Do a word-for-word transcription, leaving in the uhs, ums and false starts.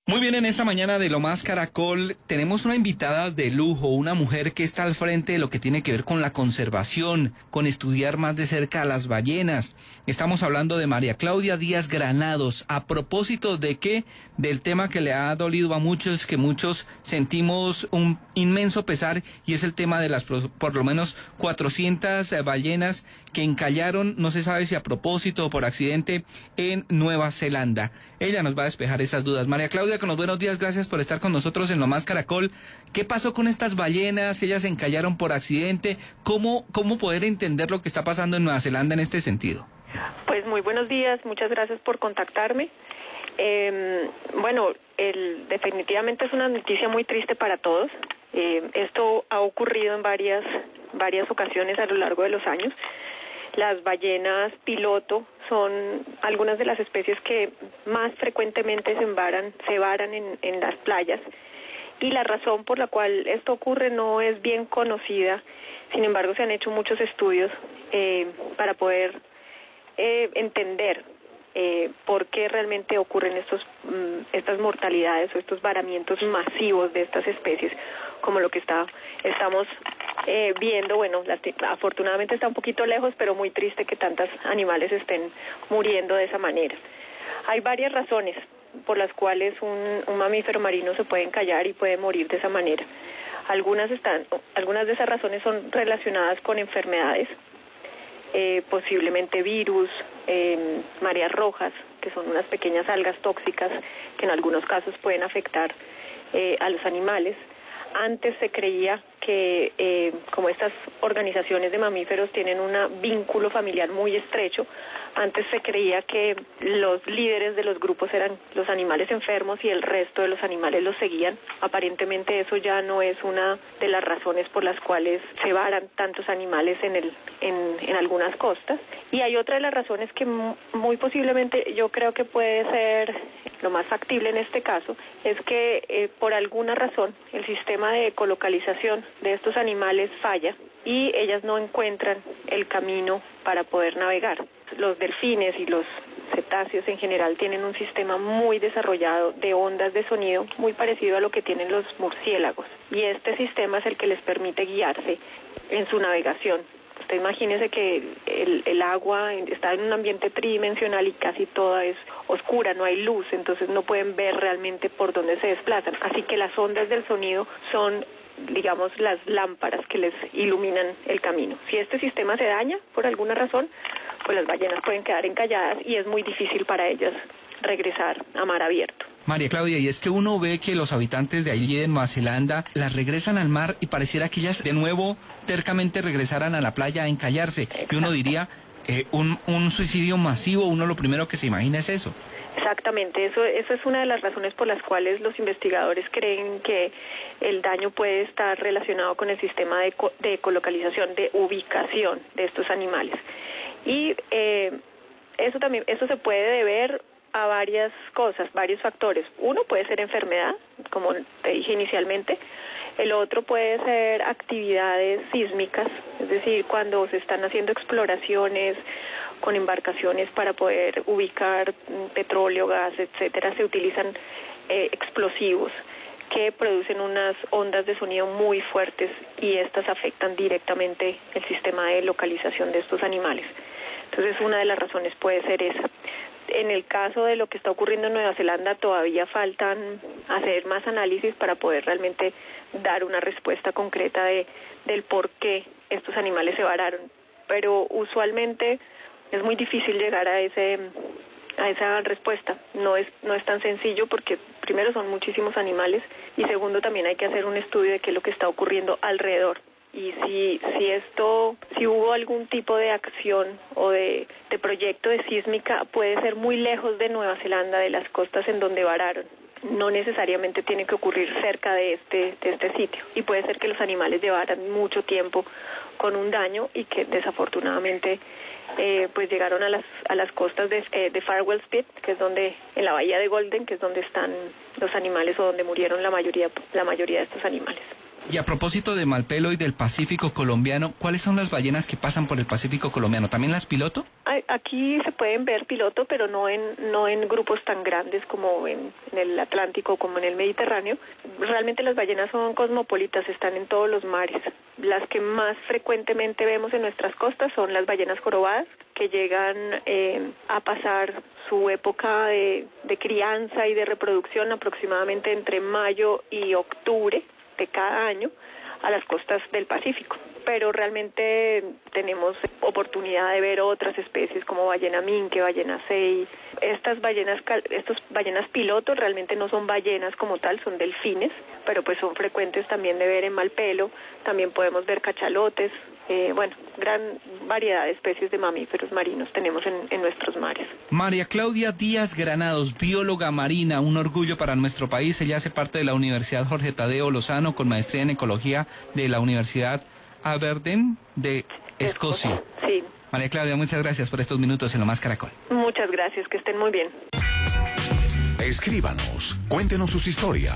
Muy bien, en esta mañana de Lo Más Caracol tenemos una invitada de lujo, una mujer que está al frente de lo que tiene que ver con la conservación, con estudiar más de cerca a las ballenas. Estamos hablando de María Claudia Díaz Granados. ¿A propósito de qué? Del tema que le ha dolido a muchos, que muchos sentimos un inmenso pesar, y es el tema de las por lo menos cuatrocientas ballenas que encallaron, no se sabe si a propósito o por accidente, en Nueva Zelanda. Ella nos va a despejar esas dudas. María Claudia, con los buenos días, gracias por estar con nosotros en Lo Más Caracol. ¿Qué pasó con estas ballenas? ¿Ellas se encallaron por accidente? ¿Cómo, cómo poder entender lo que está pasando en Nueva Zelanda en este sentido? Pues muy buenos días, muchas gracias por contactarme. Eh, bueno, el, definitivamente es una noticia muy triste para todos. Eh, esto ha ocurrido en varias, varias ocasiones a lo largo de los años. Las ballenas piloto son algunas de las especies que más frecuentemente se varan, se varan en, en las playas, y la razón por la cual esto ocurre no es bien conocida. Sin embargo, se han hecho muchos estudios eh, para poder eh, entender eh, por qué realmente ocurren estos, mm, estas mortalidades o estos varamientos masivos de estas especies, como lo que está, estamos Eh, viendo. Bueno, la, afortunadamente está un poquito lejos, pero muy triste que tantos animales estén muriendo de esa manera. Hay varias razones por las cuales un, un mamífero marino se puede encallar y puede morir de esa manera. Algunas están, algunas de esas razones son relacionadas con enfermedades, eh, posiblemente virus, eh, mareas rojas, que son unas pequeñas algas tóxicas que en algunos casos pueden afectar eh, a los animales. Antes se creía que eh, como estas organizaciones de mamíferos tienen un vínculo familiar muy estrecho, antes se creía que los líderes de los grupos eran los animales enfermos y el resto de los animales los seguían. Aparentemente eso ya no es una de las razones por las cuales se varan tantos animales en, el, en, en algunas costas. Y hay otra de las razones que muy posiblemente yo creo que puede ser lo más factible en este caso, es que eh, por alguna razón el sistema de ecolocalización de estos animales falla y ellas no encuentran el camino para poder navegar. Los delfines y los cetáceos en general tienen un sistema muy desarrollado de ondas de sonido muy parecido a lo que tienen los murciélagos, y este sistema es el que les permite guiarse en su navegación. Usted imagínese que el, el agua está en un ambiente tridimensional y casi toda es oscura, no hay luz, entonces no pueden ver realmente por dónde se desplazan. Así que las ondas del sonido son, digamos, las lámparas que les iluminan el camino. Si este sistema se daña por alguna razón, pues las ballenas pueden quedar encalladas y es muy difícil para ellas regresar a mar abierto. María Claudia, y es que uno ve que los habitantes de allí de Nueva Zelanda las regresan al mar y pareciera que ellas de nuevo tercamente regresaran a la playa a encallarse. Exacto. Y uno diría, eh, un, un suicidio masivo, uno lo primero que se imagina es eso. Exactamente, eso, eso es una de las razones por las cuales los investigadores creen que el daño puede estar relacionado con el sistema de, eco, de ecolocalización, de ubicación de estos animales. Y eh, eso también, eso se puede deber a varias cosas, varios factores. Uno puede ser enfermedad, como te dije inicialmente. El otro puede ser actividades sísmicas, es decir, cuando se están haciendo exploraciones con embarcaciones para poder ubicar petróleo, gas, etcétera, se utilizan eh, explosivos que producen unas ondas de sonido muy fuertes y estas afectan directamente el sistema de localización de estos animales. Entonces, una de las razones puede ser esa. En el caso de lo que está ocurriendo en Nueva Zelanda, todavía faltan hacer más análisis para poder realmente dar una respuesta concreta de del por qué estos animales se vararon. Pero usualmente es muy difícil llegar a ese a esa respuesta. No es no es tan sencillo porque primero son muchísimos animales y segundo también hay que hacer un estudio de qué es lo que está ocurriendo alrededor. Y si si esto, si hubo algún tipo de acción o de, de proyecto de sísmica, puede ser muy lejos de Nueva Zelanda, de las costas en donde vararon. No necesariamente tiene que ocurrir cerca de este de este sitio. Y puede ser que los animales llevaran mucho tiempo con un daño y que desafortunadamente eh, pues llegaron a las a las costas de, eh, de Farewell Spit, que es donde, en la bahía de Golden, que es donde están los animales o donde murieron la mayoría la mayoría de estos animales. Y a propósito de Malpelo y del Pacífico colombiano, ¿cuáles son las ballenas que pasan por el Pacífico colombiano? ¿También las piloto? Aquí se pueden ver piloto, pero no en no en grupos tan grandes como en, en el Atlántico, como en el Mediterráneo. Realmente las ballenas son cosmopolitas, están en todos los mares. Las que más frecuentemente vemos en nuestras costas son las ballenas jorobadas, que llegan eh, a pasar su época de, de crianza y de reproducción aproximadamente entre mayo y octubre de cada año a las costas del Pacífico. Pero realmente tenemos oportunidad de ver otras especies como ballena minke, ballena sei. Estas ballenas, estos ballenas piloto realmente no son ballenas como tal, son delfines, pero pues son frecuentes también de ver en Malpelo. También podemos ver cachalotes. Eh, bueno, gran variedad de especies de mamíferos marinos tenemos en, en nuestros mares. María Claudia Díaz Granados, bióloga marina, un orgullo para nuestro país. Ella hace parte de la Universidad Jorge Tadeo Lozano con maestría en ecología de la Universidad Aberdeen de Escocia. Sí. María Claudia, muchas gracias por estos minutos en Lo Más Caracol. Muchas gracias, que estén muy bien. Escríbanos, cuéntenos sus historias.